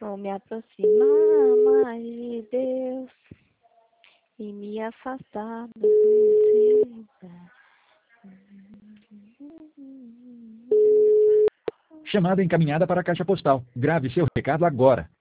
Vou me aproximar mais de Deus e me afastar do mentira. Chamada encaminhada para a caixa postal. Grave seu recado agora.